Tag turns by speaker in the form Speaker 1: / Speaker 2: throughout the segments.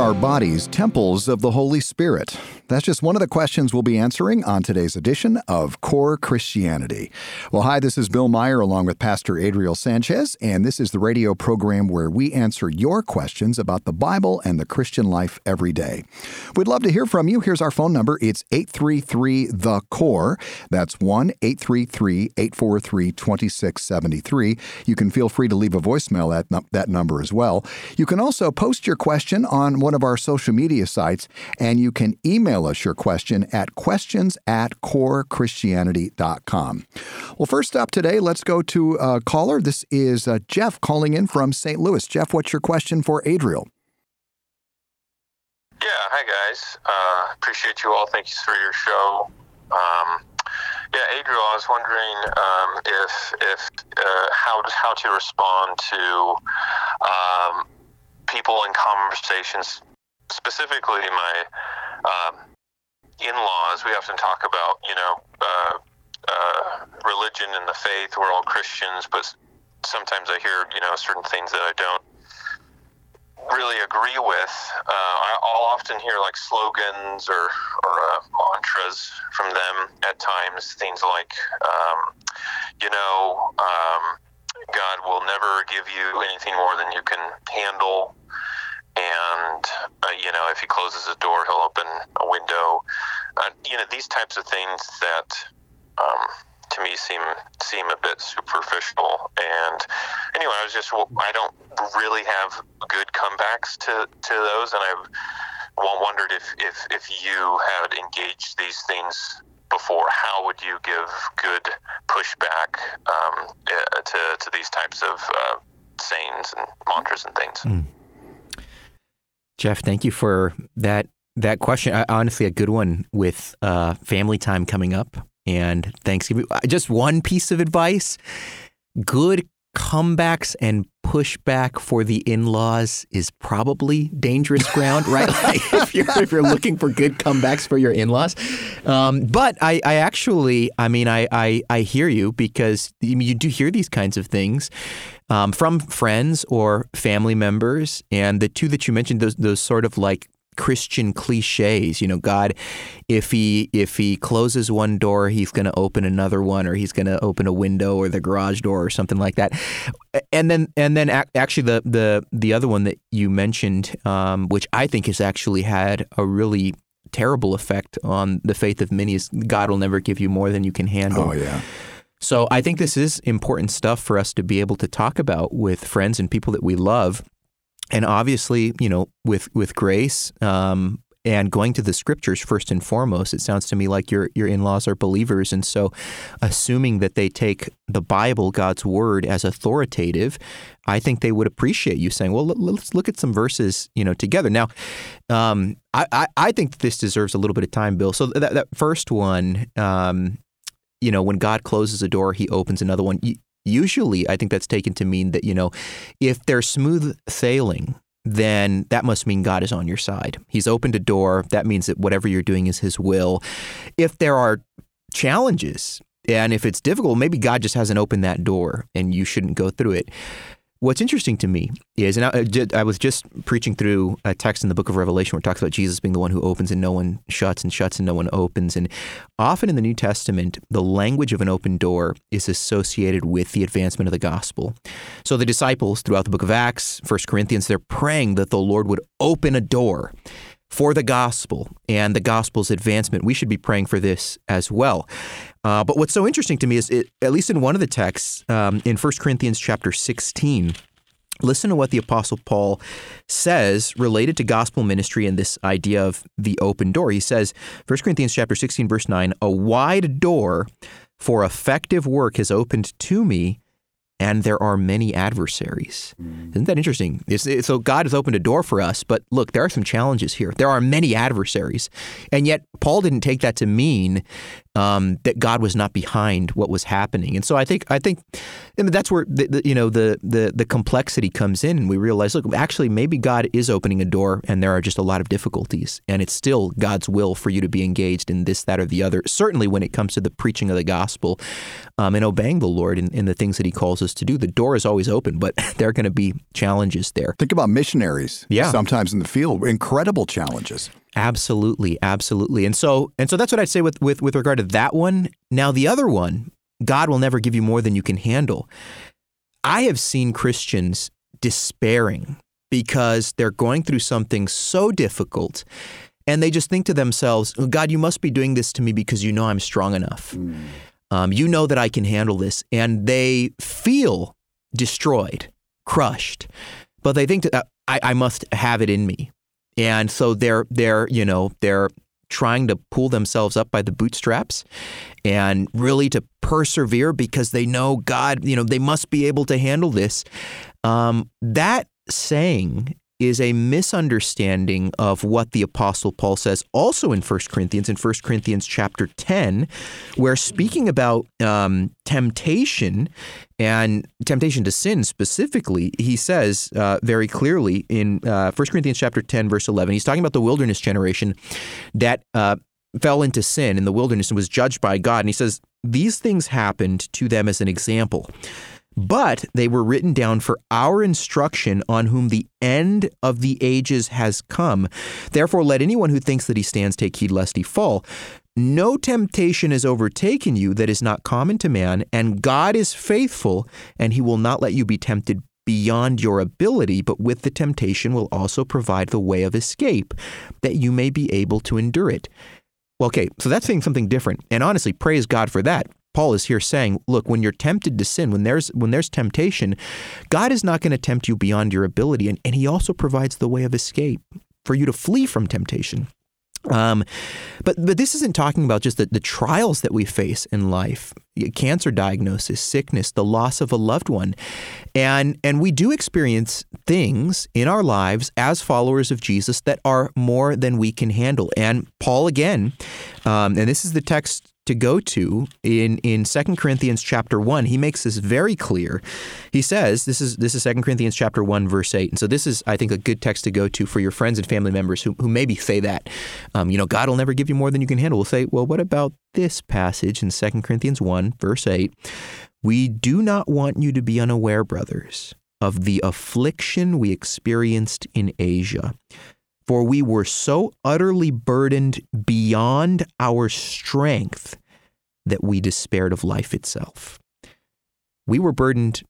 Speaker 1: our bodies temples of the Holy Spirit? That's just one of the questions we'll be answering on today's edition of Core Christianity. Well, hi, this is Bill Meyer along with Pastor Adriel Sanchez, and this is the radio program where we answer your questions about the Bible and the Christian life every day. We'd love to hear from you. Here's our phone number. It's 833-THE-CORE. That's 1-833-843-2673. You can feel free to leave a voicemail at that number as well. You can also post your question on one of our social media sites, and you can email us your question at questions@corechristianity.com. Well, first up today, let's go to a caller. This is Jeff calling in from St. Louis. Jeff, what's your question for Adriel?
Speaker 2: Yeah, hi guys. Appreciate you all. Thank you for your show. Adriel, I was wondering if how to respond to people in conversations, specifically my in-laws. We often talk about, religion and the faith. We're all Christians, but sometimes I hear, certain things that I don't really agree with. I'll often hear like slogans or mantras from them at times. Things like, God will never give you anything more than you can handle. And, if he closes a door, he'll open a window. These types of things that, to me seem a bit superficial. And anyway, I don't really have good comebacks to those. And I've wondered if you had engaged these things before, how would you give good pushback to these types of sayings and mantras and things?
Speaker 3: Jeff, thank you for that question. Honestly, a good one with family time coming up and Thanksgiving. Just one piece of advice: good comebacks and pushback for the in-laws is probably dangerous ground, right? Like if you're looking for good comebacks for your in-laws. But I actually hear you, because you do hear these kinds of things from friends or family members. And the two that you mentioned, those sort of like Christian cliches, God, if he closes one door, he's going to open another one, or he's going to open a window or the garage door or something like that. And then actually the other one that you mentioned, which I think has actually had a really terrible effect on the faith of many, is God will never give you more than you can handle.
Speaker 1: Oh, yeah.
Speaker 3: So I think this is important stuff for us to be able to talk about with friends and people that we love. And obviously, with grace and going to the scriptures first and foremost. It sounds to me like your in-laws are believers. And so assuming that they take the Bible, God's word, as authoritative, I think they would appreciate you saying, well, let's look at some verses, together. Now, I think this deserves a little bit of time, Bill. So that first one, when God closes a door, he opens another one. Usually, I think that's taken to mean that, if they're smooth sailing, then that must mean God is on your side. He's opened a door. That means that whatever you're doing is his will. If there are challenges and if it's difficult, maybe God just hasn't opened that door and you shouldn't go through it. What's interesting to me is, and I was just preaching through a text in the book of Revelation where it talks about Jesus being the one who opens and no one shuts, and shuts and no one opens. And often in the New Testament, the language of an open door is associated with the advancement of the gospel. So the disciples throughout the book of Acts, 1 Corinthians, they're praying that the Lord would open a door for the gospel and the gospel's advancement. We should be praying for this as well. But what's so interesting to me is, at least in one of the texts, in 1 Corinthians chapter 16, listen to what the Apostle Paul says related to gospel ministry and this idea of the open door. He says, 1 Corinthians chapter 16, verse 9, "A wide door for effective work has opened to me, and there are many adversaries." Isn't that interesting? So God has opened a door for us, but look, there are some challenges here. There are many adversaries. And yet Paul didn't take that to mean that God was not behind what was happening. And so I think that's where the complexity comes in, and we realize, look, actually maybe God is opening a door and there are just a lot of difficulties, and it's still God's will for you to be engaged in this, that, or the other. Certainly when it comes to the preaching of the gospel and obeying the Lord in the things that he calls us us to do. The door is always open, but there are going to be challenges there.
Speaker 1: Think about missionaries.
Speaker 3: Yeah.
Speaker 1: Sometimes in the field, incredible challenges.
Speaker 3: Absolutely. And so that's what I'd say with regard to that one. Now, the other one, God will never give you more than you can handle. I have seen Christians despairing because they're going through something so difficult, and they just think to themselves, oh, God, you must be doing this to me because you know I'm strong enough. You know that I can handle this. And they feel destroyed, crushed, but they think that I must have it in me. And so they're trying to pull themselves up by the bootstraps and really to persevere because they know God, they must be able to handle this. That saying is a misunderstanding of what the Apostle Paul says also in 1 Corinthians chapter 10, where speaking about temptation and temptation to sin specifically, he says very clearly in 1 Corinthians chapter 10, verse 11, he's talking about the wilderness generation that fell into sin in the wilderness and was judged by God. And he says, these things happened to them as an example, but they were written down for our instruction, on whom the end of the ages has come. Therefore, let anyone who thinks that he stands take heed lest he fall. No temptation has overtaken you that is not common to man, and God is faithful, and he will not let you be tempted beyond your ability, but with the temptation will also provide the way of escape, that you may be able to endure it. Well, okay, so that's saying something different. And honestly, praise God for that. Paul is here saying, look, when you're tempted to sin, when there's temptation, God is not going to tempt you beyond your ability. And he also provides the way of escape for you to flee from temptation. But this isn't talking about just the trials that we face in life, cancer diagnosis, sickness, the loss of a loved one. And we do experience things in our lives as followers of Jesus that are more than we can handle. And Paul, again, and this is the text to go to in 2 Corinthians chapter 1, he makes this very clear. He says, this is 2 Corinthians chapter 1, verse 8. And so this is, I think, a good text to go to for your friends and family members who maybe say that, God will never give you more than you can handle. We'll say, well, what about this passage in 2 Corinthians 1, verse 8? We do not want you to be unaware, brothers, of the affliction we experienced in Asia. For we were so utterly burdened beyond our strength that we despaired of life itself. We were burdened,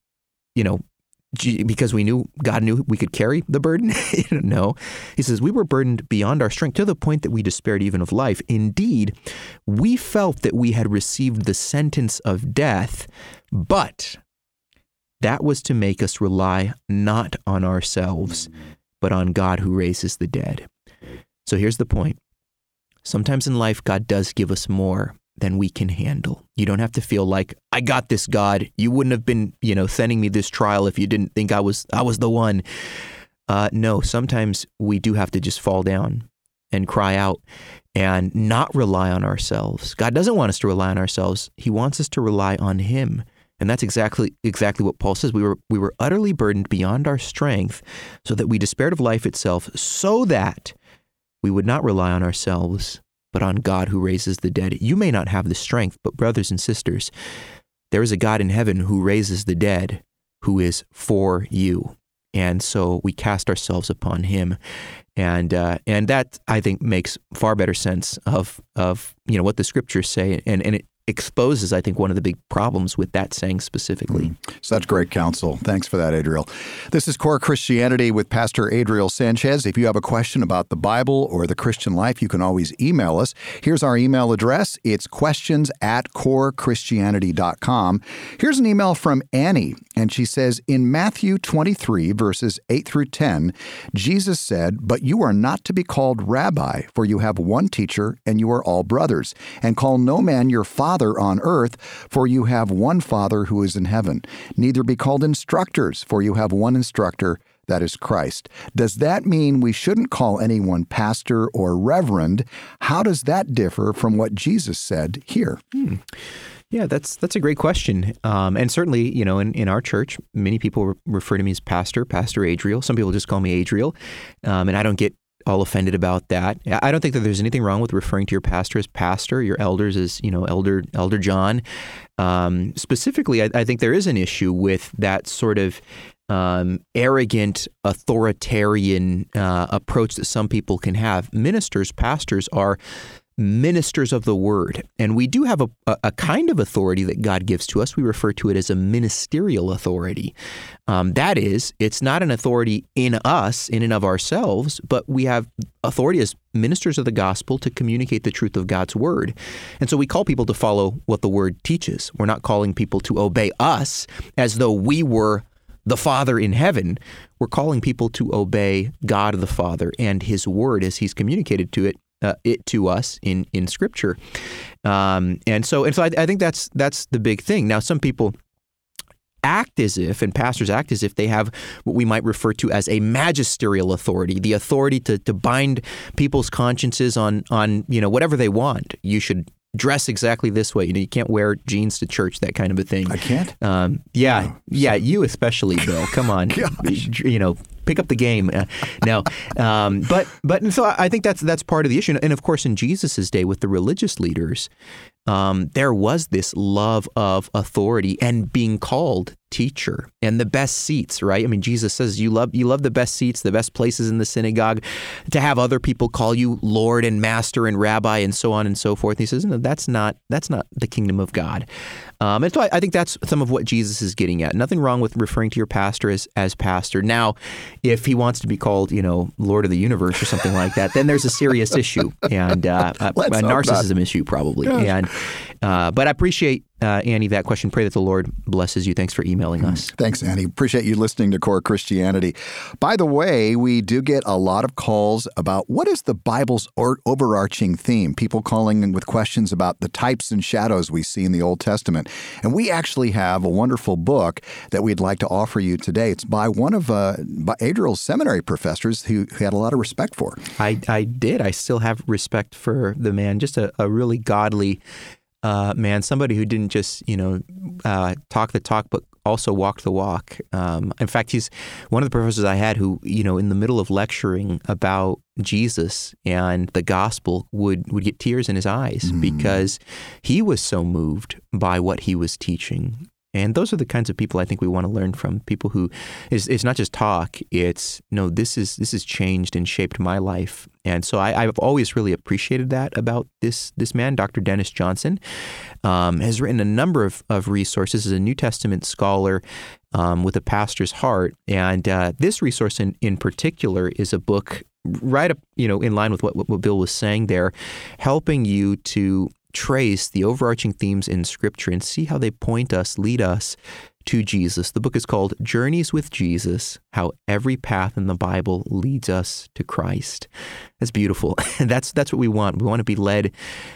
Speaker 3: because God knew we could carry the burden. No. He says, we were burdened beyond our strength to the point that we despaired even of life. Indeed, we felt that we had received the sentence of death, but that was to make us rely not on ourselves, but on God who raises the dead. So here's the point. Sometimes in life, God does give us more than we can handle. You don't have to feel like, I got this, God. You wouldn't have been, sending me this trial if you didn't think I was the one. No, sometimes we do have to just fall down and cry out and not rely on ourselves. God doesn't want us to rely on ourselves. He wants us to rely on him. And that's exactly what Paul says. We were utterly burdened beyond our strength, so that we despaired of life itself, so that we would not rely on ourselves, but on God who raises the dead. You may not have the strength, but brothers and sisters, there is a God in heaven who raises the dead, who is for you. And so we cast ourselves upon him. And that, I think, makes far better sense of what the scriptures say, and it exposes, I think, one of the big problems with that saying specifically.
Speaker 1: Such great counsel. Thanks for that, Adriel. This is Core Christianity with Pastor Adriel Sanchez. If you have a question about the Bible or the Christian life, you can always email us. Here's our email address. It's questions@corechristianity.com. Here's an email from Annie, and she says, in Matthew 23, verses 8 through 10, Jesus said, but you are not to be called rabbi, for you have one teacher, and you are all brothers. And call no man your father on earth, for you have one Father who is in heaven. Neither be called instructors, for you have one instructor, that is Christ. Does that mean we shouldn't call anyone pastor or reverend? How does that differ from what Jesus said here?
Speaker 3: Yeah, that's a great question. And certainly, in our church, many people refer to me as Pastor Adriel. Some people just call me Adriel. And I don't get all offended about that. I don't think that there's anything wrong with referring to your pastor as pastor, your elders as, Elder John. Specifically, I think there is an issue with that sort of arrogant, authoritarian approach that some people can have. Pastors are ministers of the word. And we do have a kind of authority that God gives to us. We refer to it as a ministerial authority. That is, it's not an authority in us, in and of ourselves, but we have authority as ministers of the gospel to communicate the truth of God's word. And so we call people to follow what the word teaches. We're not calling people to obey us as though we were the Father in heaven. We're calling people to obey God the Father and his word as he's communicated to it to us in Scripture. And so I think that's the big thing. Now, some people act as if, and pastors act as if they have what we might refer to as a magisterial authority, the authority to bind people's consciences on whatever they want. You should dress exactly this way. You can't wear jeans to church, that kind of a thing.
Speaker 1: I can't?
Speaker 3: Yeah, you especially, Bill. Come on. Pick up the game. But so I think that's part of the issue. And of course, in Jesus's day with the religious leaders, there was this love of authority and being called teacher and the best seats, right? I mean, Jesus says you love the best seats, the best places in the synagogue, to have other people call you Lord and Master and Rabbi and so on and so forth. And he says, no, that's not the kingdom of God. And so I think that's some of what Jesus is getting at. Nothing wrong with referring to your pastor as pastor. Now, if he wants to be called, Lord of the universe or something like that, then there's a serious issue and a narcissism issue probably. Yes. But I appreciate, Annie, that question. Pray that the Lord blesses you. Thanks for emailing us.
Speaker 1: Thanks, Annie. Appreciate you listening to Core Christianity. By the way, we do get a lot of calls about what is the Bible's overarching theme, people calling with questions about the types and shadows we see in the Old Testament. And we actually have a wonderful book that we'd like to offer you today. It's by one of Adriel's seminary professors who had a lot of respect for.
Speaker 3: I did. I still have respect for the man, just a really godly man, somebody who didn't just, talk the talk, but also walked the walk. In fact, he's one of the professors I had who, in the middle of lecturing about Jesus and the gospel would get tears in his eyes because he was so moved by what he was teaching. And those are the kinds of people I think we want to learn from. People who it's not just talk. It's this has changed and shaped my life. And so I've always really appreciated that about this man, Dr. Dennis Johnson, has written a number of resources as a New Testament scholar with a pastor's heart. And this resource in particular is a book right up in line with what Bill was saying there, helping you to trace the overarching themes in Scripture and see how they lead us to Jesus. The book is called Journeys with Jesus, How Every Path in the Bible Leads Us to Christ. That's beautiful. That's what we want. We want to be led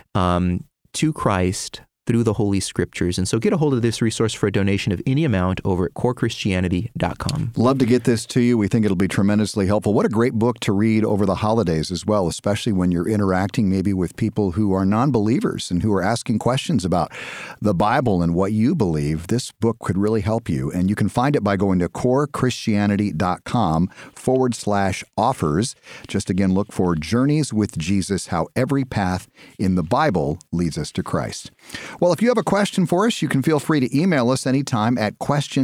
Speaker 3: to Christ through the Holy Scriptures. And so get a hold of this resource for a donation of any amount over at corechristianity.com.
Speaker 1: Love to get this to you. We think it'll be tremendously helpful. What a great book to read over the holidays as well, especially when you're interacting maybe with people who are non-believers and who are asking questions about the Bible and what you believe. This book could really help you. And you can find it by going to corechristianity.com/offers. Just again, look for Journeys with Jesus, How Every Path in the Bible Leads Us to Christ. Well, if you have a question for us, you can feel free to email us anytime at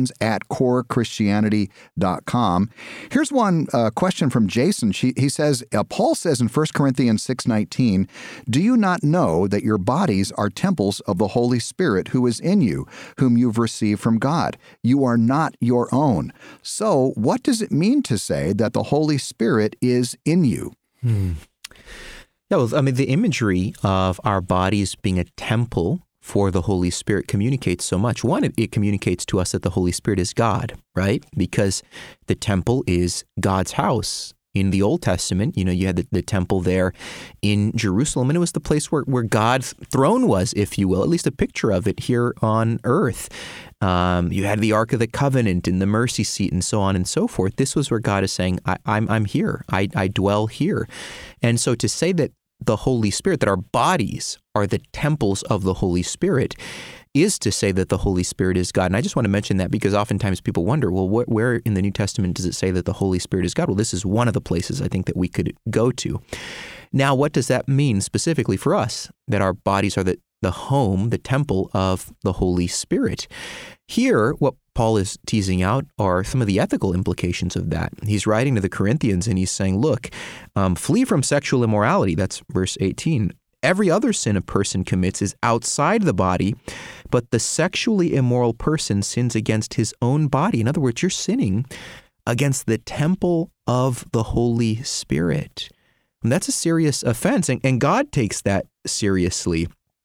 Speaker 1: questions@corechristianity.com. Here's one question from Jason. He says, Paul says in 1 Corinthians 6:19, "Do you not know that your bodies are temples of the Holy Spirit who is in you, whom you've received from God? You are not your own." So what does it mean to say that the Holy Spirit is in you?
Speaker 3: Yeah, well, I mean, the imagery of our bodies being a temple for the Holy Spirit communicates so much. One, it communicates to us that the Holy Spirit is God, right? Because the temple is God's house. In the Old Testament, you had the temple there in Jerusalem, and it was the place where God's throne was, if you will, at least a picture of it here on earth. You had the Ark of the Covenant and the mercy seat and so on and so forth. This was where God is saying, I'm here. I dwell here. And so to say that the Holy Spirit, that our bodies are the temples of the Holy Spirit, is to say that the Holy Spirit is God. And I just want to mention that because oftentimes people wonder, well, where in the New Testament does it say that the Holy Spirit is God? Well, this is one of the places I think that we could go to. Now, what does that mean specifically for us? That our bodies are the home, the temple of the Holy Spirit. Here, what Paul is teasing out are some of the ethical implications of that. He's writing to the Corinthians and he's saying, look, flee from sexual immorality. That's verse 18. Every other sin a person commits is outside the body, but the sexually immoral person sins against his own body. In other words, you're sinning against the temple of the Holy Spirit. And that's a serious offense, and God takes that seriously.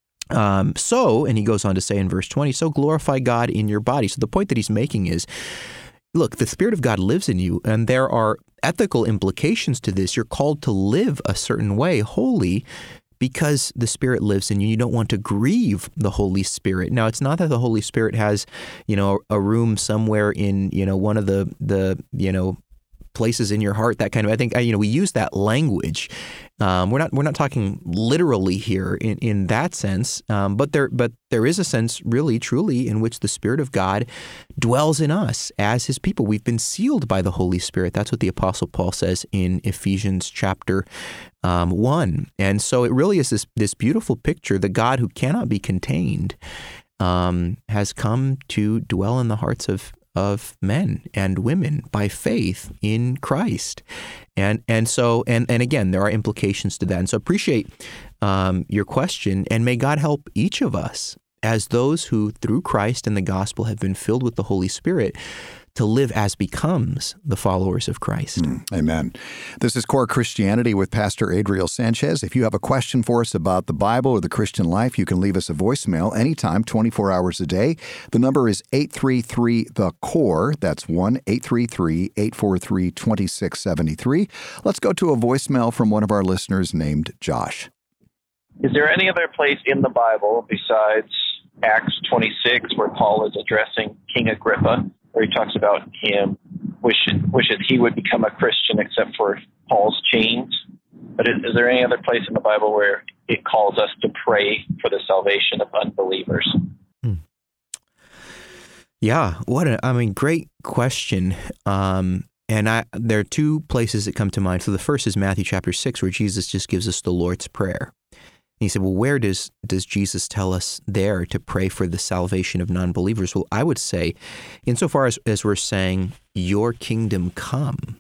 Speaker 3: And he goes on to say in verse 20, so glorify God in your body. So the point that he's making is, look, the Spirit of God lives in you, and there are ethical implications to this. You're called to live a certain way, holy, because the Spirit lives in you. You don't want to grieve the Holy Spirit. Now, it's not that the Holy Spirit has, a room somewhere in, one of the places in your heart, that kind of, I think, we use that language. We're not talking literally here in that sense, but there is a sense, really, truly, in which the Spirit of God dwells in us as His people. We've been sealed by the Holy Spirit. That's what the Apostle Paul says in Ephesians chapter 1. And so it really is this beautiful picture. The God who cannot be contained has come to dwell in the hearts of men and women by faith in Christ. And so again, there are implications to that. And so appreciate your question, and may God help each of us as those who through Christ and the gospel have been filled with the Holy Spirit to live as becomes the followers of Christ.
Speaker 1: Amen. This is Core Christianity with Pastor Adriel Sanchez. If you have a question for us about the Bible or the Christian life, you can leave us a voicemail anytime, 24 hours a day. The number is 833-THE-CORE. That's 1-833-843-2673. Let's go to a voicemail from one of our listeners named Josh.
Speaker 4: Is there any other place in the Bible besides Acts 26 where Paul is addressing King Agrippa, where he talks about him wishes he would become a Christian except for Paul's chains? But is there any other place in the Bible where it calls us to pray for the salvation of unbelievers?
Speaker 3: Yeah, great question. And there are two places that come to mind. So the first is Matthew chapter 6, where Jesus just gives us the Lord's Prayer. And he said, well, where does Jesus tell us there to pray for the salvation of non-believers? Well, I would say, insofar as we're saying, your kingdom come,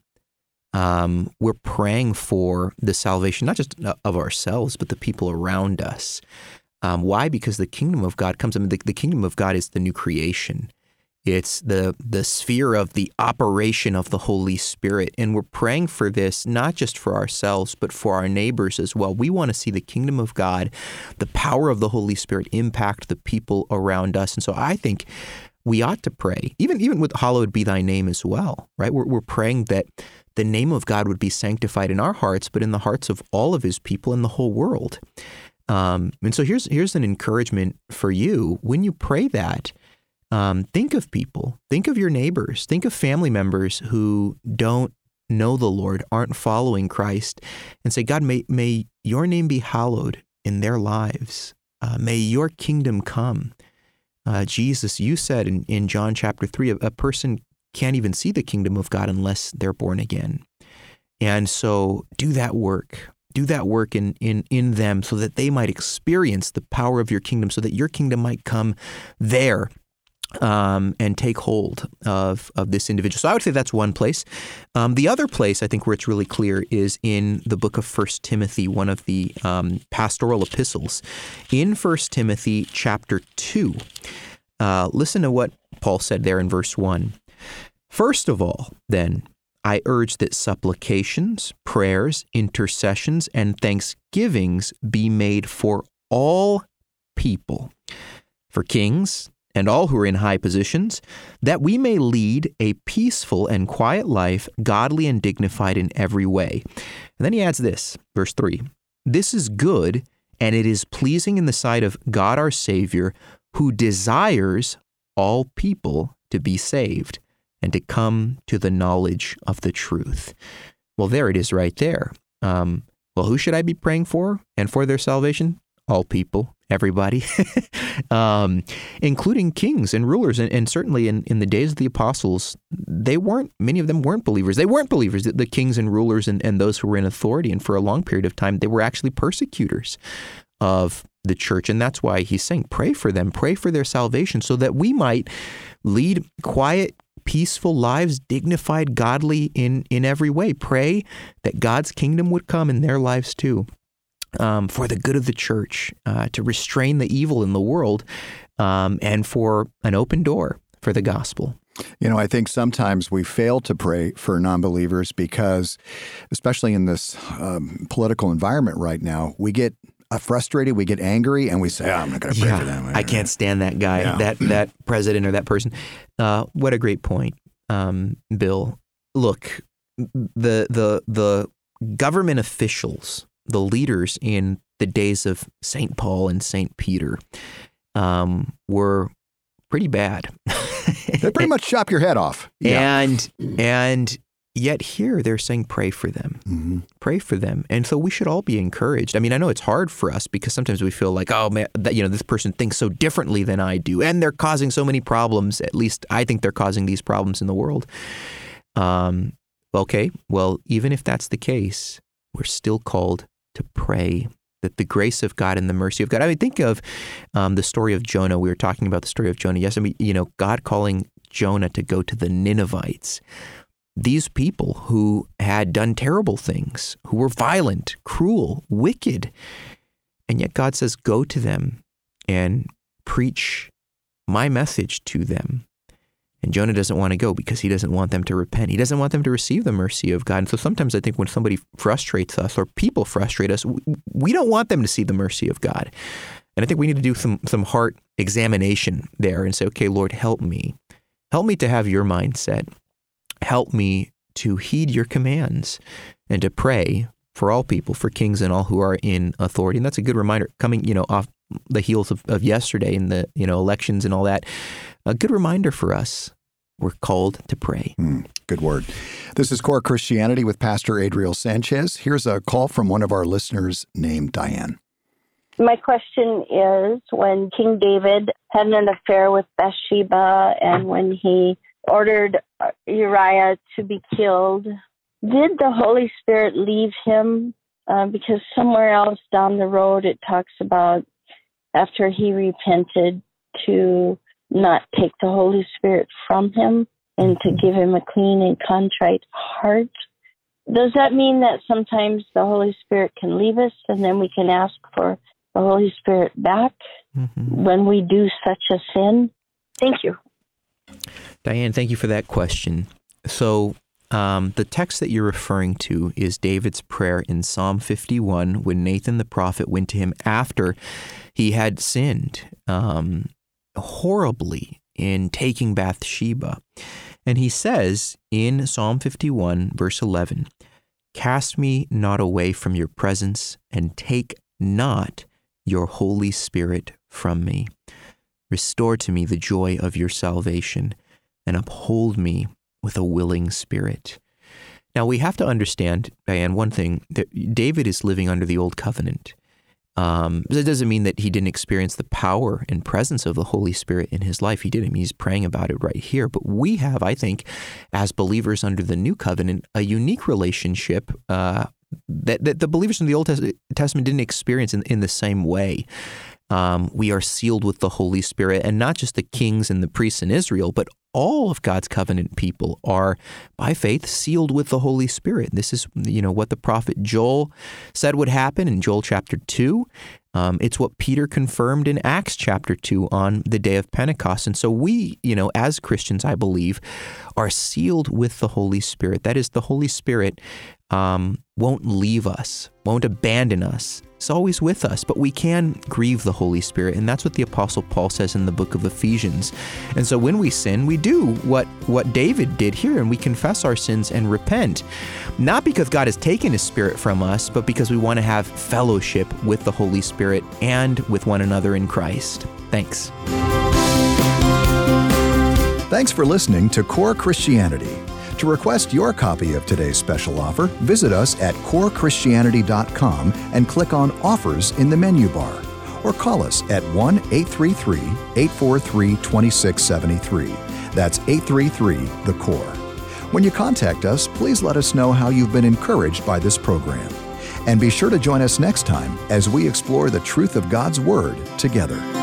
Speaker 3: we're praying for the salvation, not just of ourselves, but the people around us. Why? Because the kingdom of God comes. The kingdom of God is the new creation. It's the sphere of the operation of the Holy Spirit. And we're praying for this, not just for ourselves, but for our neighbors as well. We want to see the kingdom of God, the power of the Holy Spirit impact the people around us. And so I think we ought to pray, even with hallowed be thy name as well, right? We're praying that the name of God would be sanctified in our hearts, but in the hearts of all of His people in the whole world. And so here's an encouragement for you. When you pray that, think of people, think of your neighbors, think of family members who don't know the Lord, aren't following Christ, and say, God, may your name be hallowed in their lives. May your kingdom come. Jesus, you said in John chapter 3, a person can't even see the kingdom of God unless they're born again. And so do that work. Do that work in them so that they might experience the power of your kingdom, so that your kingdom might come there. And take hold of this individual. So I would say that's one place. The other place, I think, where it's really clear is in the book of 1 Timothy, one of the pastoral epistles. In 1 Timothy chapter 2, listen to what Paul said there in verse 1. First of all, then, I urge that supplications, prayers, intercessions, and thanksgivings be made for all people, for kings, and all who are in high positions, that we may lead a peaceful and quiet life, godly and dignified in every way. And then he adds this, verse 3, this is good, and it is pleasing in the sight of God our Savior, who desires all people to be saved and to come to the knowledge of the truth. Well, there it is right there. Well, who should I be praying for and for their salvation? All people, everybody, including kings and rulers. And certainly in the days of the apostles, many of them weren't believers. They weren't believers, the kings and rulers and those who were in authority. And for a long period of time, they were actually persecutors of the church. And that's why he's saying, pray for them, pray for their salvation, so that we might lead quiet, peaceful lives, dignified, godly in every way. Pray that God's kingdom would come in their lives too. For the good of the church, to restrain the evil in the world, and for an open door for the gospel.
Speaker 1: I think sometimes we fail to pray for non-believers because, especially in this political environment right now, we get frustrated, we get angry, and we say, I'm not going to pray for them.
Speaker 3: I can't stand that guy, that president or that person. What a great point, Bill. Look, the government officials, the leaders in the days of St. Paul and St. Peter were pretty bad.
Speaker 1: They pretty much chop your head off. Yeah.
Speaker 3: And yet here they're saying pray for them. Mm-hmm. Pray for them. And so we should all be encouraged. I mean, I know it's hard for us because sometimes we feel like, oh man, this person thinks so differently than I do, and they're causing so many problems. At least I think they're causing these problems in the world. Okay, well, even if that's the case, we're still called to pray that the grace of God and the mercy of God. I mean, think of the story of Jonah. We were talking about the story of Jonah. Yes, I mean, God calling Jonah to go to the Ninevites. These people who had done terrible things, who were violent, cruel, wicked. And yet God says, go to them and preach my message to them. And Jonah doesn't want to go because he doesn't want them to repent. He doesn't want them to receive the mercy of God. And so sometimes I think when somebody frustrates us or people frustrate us, we don't want them to see the mercy of God. And I think we need to do some heart examination there and say, okay, Lord, help me. Help me to have your mindset. Help me to heed your commands and to pray for all people, for kings and all who are in authority. And that's a good reminder coming, off the heels of yesterday and the, elections and all that. A good reminder for us. We're called to pray.
Speaker 1: Good word. This is Core Christianity with Pastor Adriel Sanchez. Here's a call from one of our listeners named Diane.
Speaker 5: My question is, when King David had an affair with Bathsheba and when he ordered Uriah to be killed, did the Holy Spirit leave him? Because somewhere else down the road it talks about after he repented to not take the Holy Spirit from him and to give him a clean and contrite heart. Does that mean that sometimes the Holy Spirit can leave us and then we can ask for the Holy Spirit back when we do such a sin? Thank you.
Speaker 3: Diane, thank you for that question. So the text that you're referring to is David's prayer in Psalm 51 when Nathan the prophet went to him after he had sinned horribly in taking Bathsheba. And he says in Psalm 51, verse 11, "Cast me not away from your presence, and take not your Holy Spirit from me. Restore to me the joy of your salvation, and uphold me with a willing spirit." Now, we have to understand, Diane, one thing, that David is living under the Old Covenant. That doesn't mean that he didn't experience the power and presence of the Holy Spirit in his life. He did. I mean, he's praying about it right here. But we have, I think, as believers under the New Covenant, a unique relationship that the believers in the Old Testament didn't experience in the same way. We are sealed with the Holy Spirit, and not just the kings and the priests in Israel, but all of God's covenant people are, by faith, sealed with the Holy Spirit. This is, what the prophet Joel said would happen in Joel chapter 2. It's what Peter confirmed in Acts chapter 2 on the day of Pentecost. And so we, as Christians, I believe, are sealed with the Holy Spirit. That is, the Holy Spirit won't leave us, won't abandon us. It's always with us, but we can grieve the Holy Spirit. And that's what the Apostle Paul says in the book of Ephesians. And so when we sin, we do what David did here, and we confess our sins and repent. Not because God has taken his Spirit from us, but because we want to have fellowship with the Holy Spirit and with one another in Christ. Thanks.
Speaker 1: Thanks for listening to Core Christianity. To request your copy of today's special offer, visit us at corechristianity.com and click on Offers in the menu bar. or call us at 1-833-843-2673. That's 833-THE-CORE. When you contact us, please let us know how you've been encouraged by this program. And be sure to join us next time as we explore the truth of God's Word together.